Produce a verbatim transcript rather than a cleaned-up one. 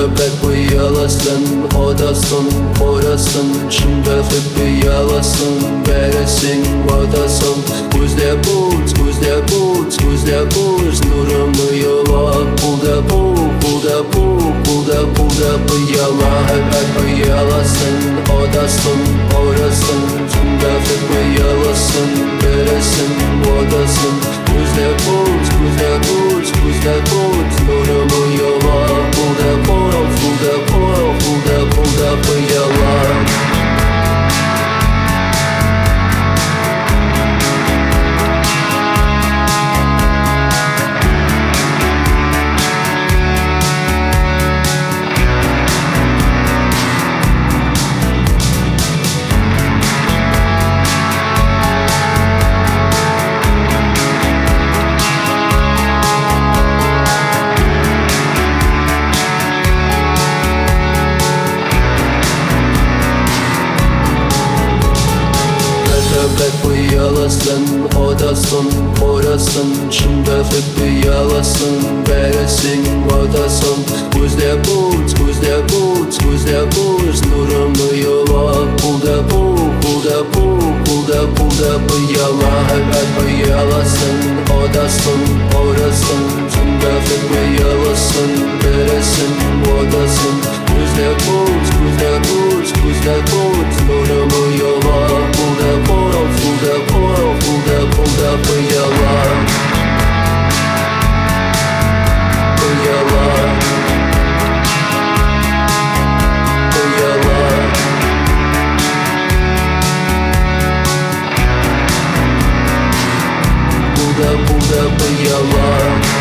Köpek bıyılasın, odasın, orasın. Şimdi bıyılasın, beresin, odasın. Kuzde buz, kuzde buz, kuzde buz. Nurumu yuva, bulda bu, bulda bu, bulda bulda bıyıla. Köpek bıyılasın, odasın, orasın. Şimdi bıyılasın, beresin, odasın. Kuzde buz, kuzde buz, kuzde buz. Nurumu yuva, bulda bu, bulda bu, bulda bulda bıyıla. Köpek bıyılasın, odasın, orasın. Şimdi bıyılasın, beresin, odasın. Kuzde buz, kuzde buz, kuzde buz. Nurumu yuva, bulda bu, bulda bu, bulda bulda bıyıla. Köpek bıyılasın, odasın, orasın. Şimdi bıyılasın, beresin, odasın. Kuzde buz, kuzde buz, kuzde buz. Nurumu yuva, bulda bu, bulda bu, bulda bulda bıyıla. Bıyıla. Bıyıla. Bulda bulda bıyıla.